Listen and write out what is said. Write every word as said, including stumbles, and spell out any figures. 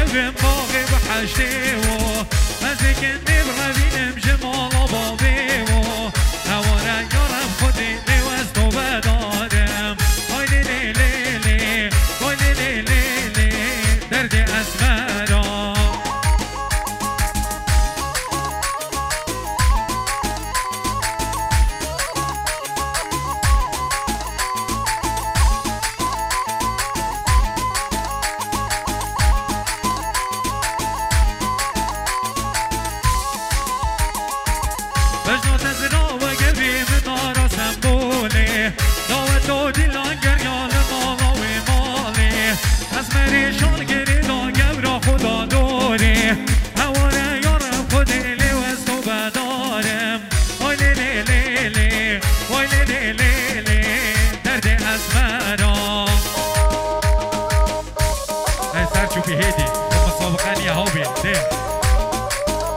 بم باقی بحشتی و مزیک نبره بینم جمال بابی و نواره یارم خودی نیوز تو بدادم آی لی لی لی لی آی لی لی لی لی درد اسمرا بجنات از را و گبی من نارا سنبولی داوت و دل